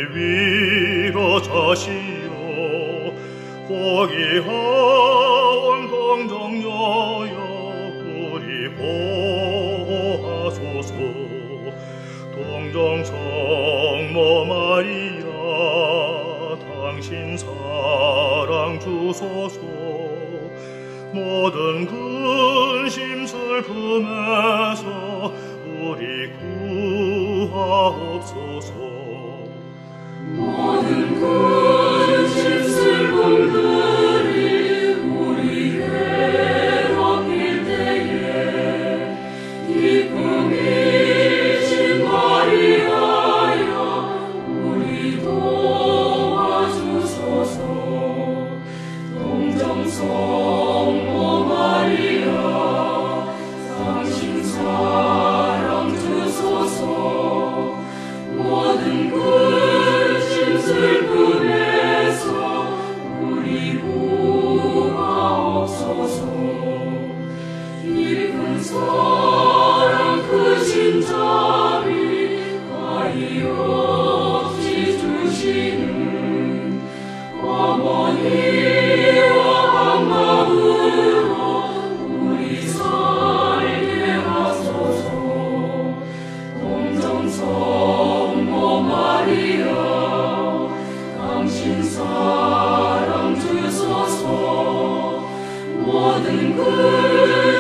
위로자시오 호기하온 동정녀여 우리 보호하소서. 동정성모 마리아 당신 사랑 주소서. 모든 근심 슬픔에서 우리 구하옵소서. 모든 근심 슬픔들이 우리 괴롭힐 때에 기쁨이신 마리아여 우리 도와주소서. 동정성모 마리아 당신 사랑 주소서. 모든 근심 슬픔에서 우리 구하옵소서. 깊은 사랑 크신 자비 가히 없이 주시는 어머니와 한마음으로 우리 살게 하소서. 동정성모 마리아 당신 사랑 주소서. 모든